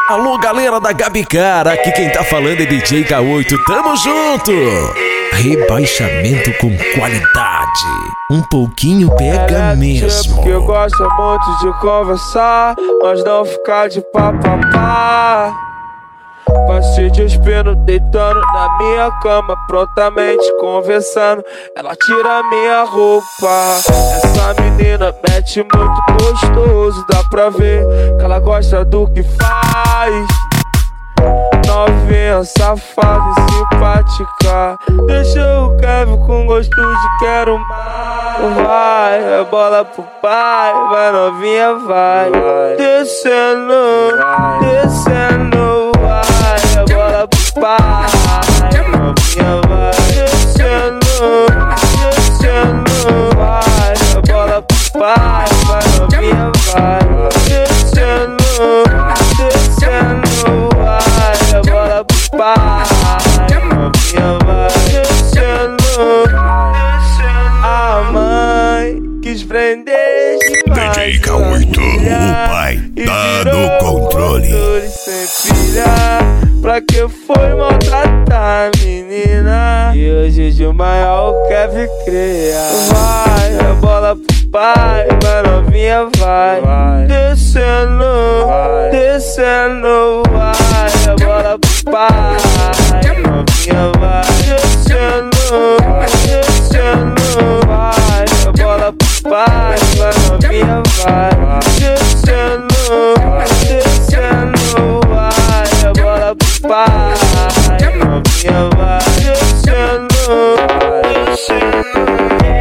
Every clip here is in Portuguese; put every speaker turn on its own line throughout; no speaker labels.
Alô, galera da Gabi Cara, aqui quem tá falando é DJ K8, tamo junto! Rebaixamento com qualidade, um pouquinho pega mesmo.
Porque eu gosto muito de conversar, mas não ficar de papapá. Passei de espino deitando na minha cama, prontamente conversando. Ela tira minha roupa. Essa menina mete muito gostoso, dá pra ver que ela gosta do que faz. Novinha, safada e simpática, deixa o Kevin com gosto de quero mais. Vai, é bola pro pai, vai novinha, vai. Descendo, descendo, vai, é bola pro pai, novinha, vai. Descendo, descendo, vai, é bola pro pai, vai novinha, vai. Descendo, descendo, vai, é bola pro pai, novinha, vai. Descendo, a mãe quis prender demais
DJ K8, o pai tá no controle.
Sem filha, pra que foi maltratar a menina? E hoje de maior quer vir criar. Vai, é bola pro pai, vai novinha, vai. Descendo, descendo, vai, é bola pro pai, novinha, vai. Descendo, descendo, vai, é bola pro pai, vai novinha, vai. Descendo, descendo, vai, é bola pro pai, novinha, vai. Descendo, descendo.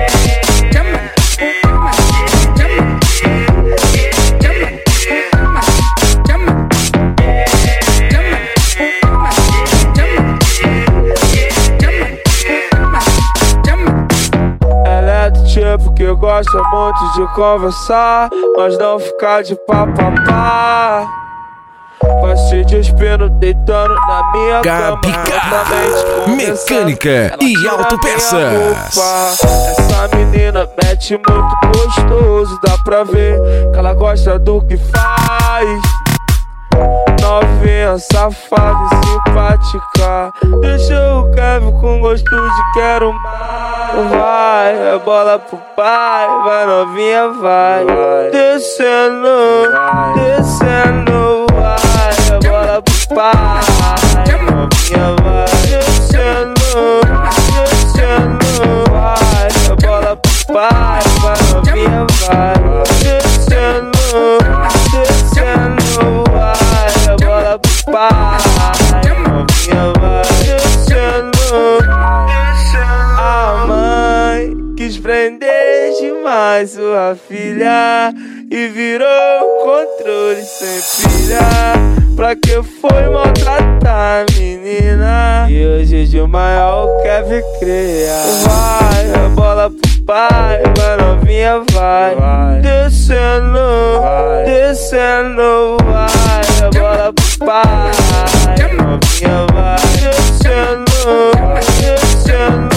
Porque eu gosto muito de conversar, mas não ficar de papapá. Passei de espino deitando na minha
Gabi Cara,
cama,
mecânica e autopeças.
Essa menina mete muito gostoso, dá pra ver que ela gosta do que faz. Novinha, safada e simpática, deixa o Kevin com gosto de quero mais. Vai, é bola pro pai, vai novinha, vai. Descendo, descendo, vai, é bola pro pai, novinha, vai. Descendo, descendo, vai, é bola pro pai, vai novinha, vai. Descendo, descendo, vai, é bola pro pai, novinha, vai. Descendo, a mãe quis prender demais sua filha e virou controle sem filha. Pra que foi maltratar a menina? E hoje de maior quer vir criar. Vai, é bola pro pai, vai novinha, vai. Descendo, descendo, vai, é bola pro pai, novinha, vai. Descendo, descendo.